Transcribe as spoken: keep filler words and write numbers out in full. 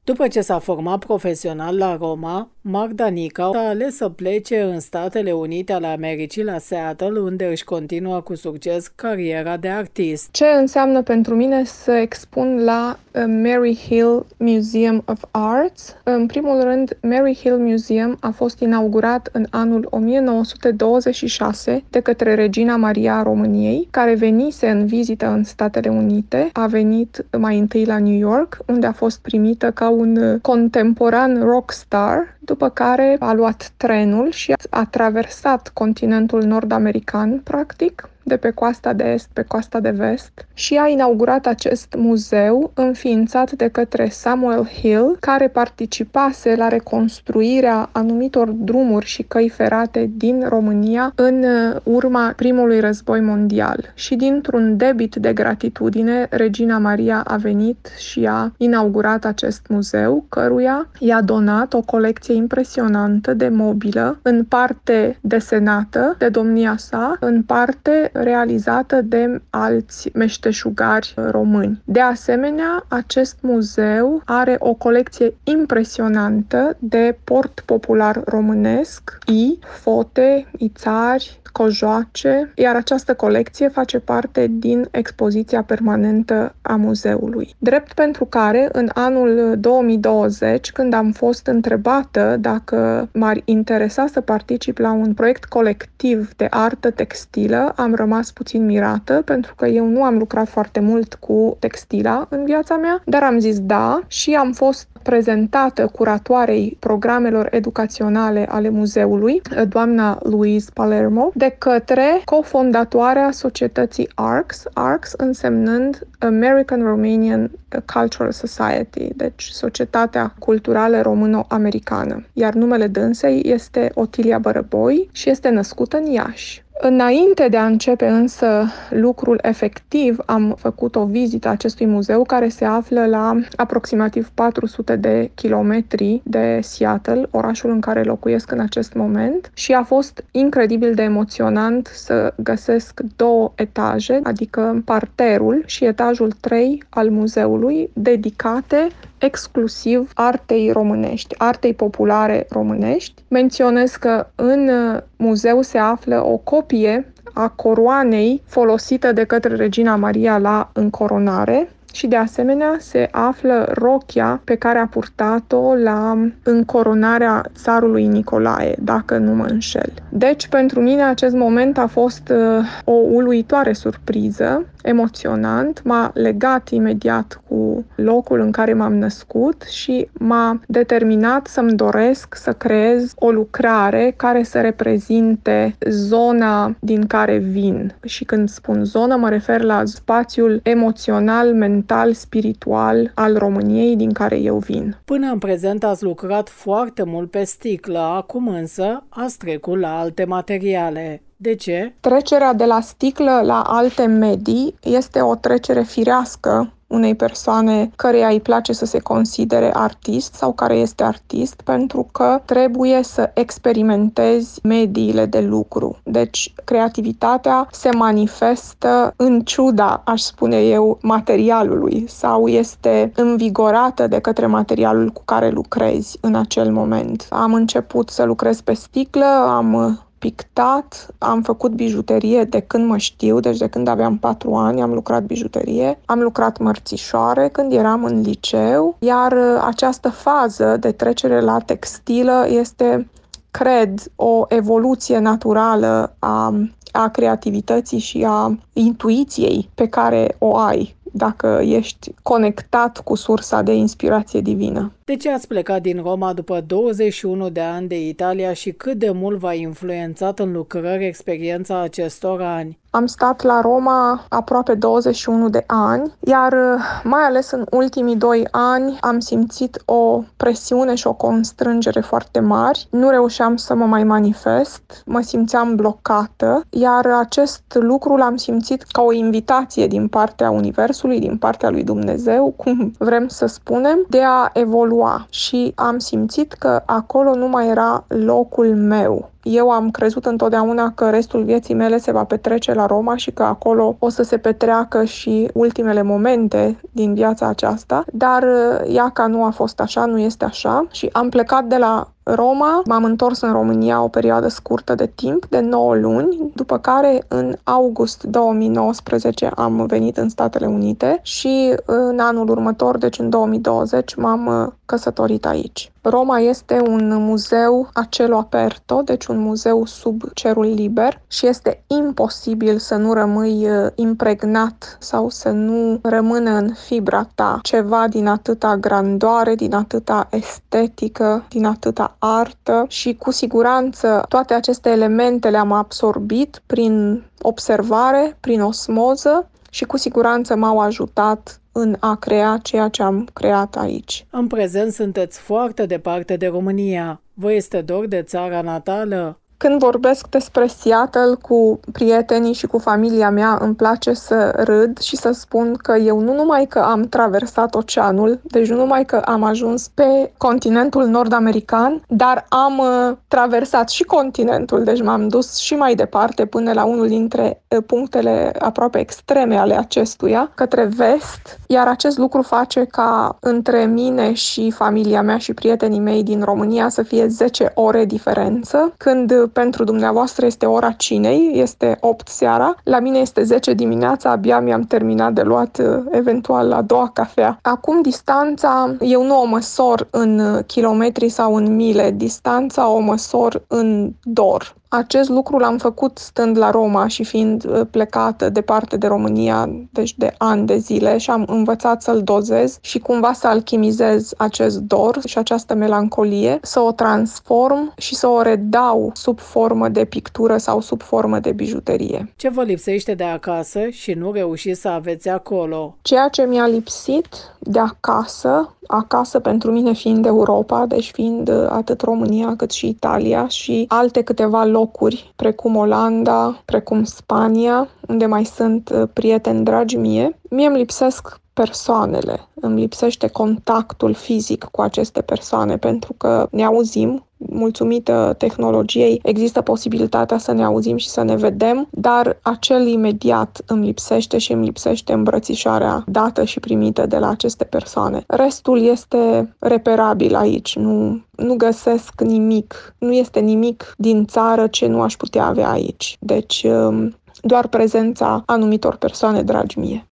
După ce s-a format profesional la Roma, Mark Danica a ales să plece în Statele Unite ale Americii, la Seattle, unde își continuă cu succes cariera de artist. Ce înseamnă pentru mine să expun la Mary Hill Museum of Arts? În primul rând, Mary Hill Museum a fost inaugurat în anul o mie nouă sute douăzeci și șase de către Regina Maria a României, care venise în vizită în Statele Unite. A venit mai întâi la New York, unde a fost primită ca un contemporan rockstar, după care a luat trenul și a traversat continentul nord-american, practic, de pe coasta de est pe coasta de vest, și a inaugurat acest muzeu înființat de către Samuel Hill, care participase la reconstruirea anumitor drumuri și căi ferate din România în urma primului război mondial. Și dintr-un debit de gratitudine, Regina Maria a venit și a inaugurat acest muzeu, căruia i-a donat o colecție impresionantă de mobilă, în parte desenată de domnia sa, în parte realizată de alți meșteșugari români. De asemenea, acest muzeu are o colecție impresionantă de port popular românesc, i, fote, ițari, cojoace, iar această colecție face parte din expoziția permanentă a muzeului. Drept pentru care, în anul două mii douăzeci, când am fost întrebată dacă m-ar interesa să particip la un proiect colectiv de artă textilă, am rămas puțin mirată, pentru că eu nu am lucrat foarte mult cu textila în viața mea, dar am zis da și am fost prezentată curatoarei programelor educaționale ale muzeului, doamna Louise Palermo, de către cofondatoarea societății A R C S, A R C S însemnând American Romanian Cultural Society, deci Societatea Culturală Româno-Americană. Iar numele dânsei este Otilia Bărăboi și este născută în Iași. Înainte de a începe însă lucrul efectiv, am făcut o vizită acestui muzeu, care se află la aproximativ patru sute de kilometri de Seattle, orașul în care locuiesc în acest moment, și a fost incredibil de emoționant să găsesc două etaje, adică parterul și etajul trei al muzeului, dedicate exclusiv artei românești, artei populare românești. Menționez că în muzeu se află o copie a coroanei folosită de către Regina Maria la încoronare și de asemenea se află rochia pe care a purtat-o la încoronarea țarului Nicolae, dacă nu mă înșel. Deci, pentru mine acest moment a fost uh, o uluitoare surpriză, emoționant, m-a legat imediat cu locul în care m-am născut și m-a determinat să-mi doresc să creez o lucrare care să reprezinte zona din care vin. Și când spun zonă, mă refer la spațiul emoțional, mental, spiritual al României din care eu vin. Până în prezent ați lucrat foarte mult pe sticlă, acum însă ați trecut la alte materiale. De ce? Trecerea de la sticlă la alte medii este o trecere firească unei persoane căreia îi place să se considere artist sau care este artist, pentru că trebuie să experimentezi mediile de lucru. Deci, creativitatea se manifestă în ciuda, aș spune eu, materialului sau este învigorată de către materialul cu care lucrezi în acel moment. Am început să lucrez pe sticlă, am pictat, am făcut bijuterie de când mă știu, deci de când aveam patru ani am lucrat bijuterie, am lucrat mărțișoare când eram în liceu, iar această fază de trecere la textilă este, cred, o evoluție naturală a, a creativității și a intuiției pe care o ai dacă ești conectat cu sursa de inspirație divină. De ce ați plecat din Roma după douăzeci și unu de ani de Italia și cât de mult v-a influențat în lucrări experiența acestor ani? Am stat la Roma aproape douăzeci și unu de ani, iar mai ales în ultimii doi ani am simțit o presiune și o constrângere foarte mari. Nu reușeam să mă mai manifest, mă simțeam blocată, iar acest lucru l-am simțit ca o invitație din partea Universului, din partea lui Dumnezeu, cum vrem să spunem, de a evolua. Și am simțit că acolo nu mai era locul meu. Eu am crezut întotdeauna că restul vieții mele se va petrece la Roma și că acolo o să se petreacă și ultimele momente din viața aceasta, dar iaca nu a fost așa, nu este așa și am plecat de la Roma, m-am întors în România o perioadă scurtă de timp, de nouă luni, după care în august două mii nouăsprezece am venit în Statele Unite și în anul următor, deci în două mii douăzeci, m-am căsătorit aici. Roma este un muzeu a cielo aperto, deci un muzeu sub cerul liber și este imposibil să nu rămâi impregnat sau să nu rămână în fibra ta ceva din atâta grandoare, din atâta estetică, din atâta artă și cu siguranță toate aceste elemente le-am absorbit prin observare, prin osmoză și cu siguranță m-au ajutat în a crea ceea ce am creat aici. În prezent sunteți foarte departe de România. Vă este dor de țara natală? Când vorbesc despre Seattle cu prietenii și cu familia mea, îmi place să râd și să spun că eu nu numai că am traversat oceanul, deci nu numai că am ajuns pe continentul nord-american, dar am uh, traversat și continentul, deci m-am dus și mai departe până la unul dintre uh, punctele aproape extreme ale acestuia, către vest, iar acest lucru face ca între mine și familia mea și prietenii mei din România să fie zece ore diferență, când pentru dumneavoastră este ora cinei, este opt seara, la mine este zece dimineața, abia mi-am terminat de luat eventual a doua cafea. Acum distanța, eu nu o măsor în kilometri sau în mile, distanța o măsor în dor. Acest lucru l-am făcut stând la Roma și fiind plecată departe de România, deci de ani de zile, și am învățat să-l dozez și cumva să alchimizez acest dor și această melancolie, să o transform și să o redau sub formă de pictură sau sub formă de bijuterie. Ce vă lipsește de acasă și nu reușiți să aveți acolo? Ceea ce mi-a lipsit de acasă, acasă pentru mine fiind Europa, deci fiind atât România cât și Italia și alte câteva locuri, precum Olanda, precum Spania, unde mai sunt prieteni dragi mie, mie îmi lipsesc persoanele, îmi lipsește contactul fizic cu aceste persoane, pentru că ne auzim, mulțumită tehnologiei, există posibilitatea să ne auzim și să ne vedem, dar acel imediat îmi lipsește și îmi lipsește îmbrățișarea dată și primită de la aceste persoane. Restul este reperabil aici, nu, nu găsesc nimic, nu este nimic din țară ce nu aș putea avea aici. Deci, doar prezența anumitor persoane dragi mie.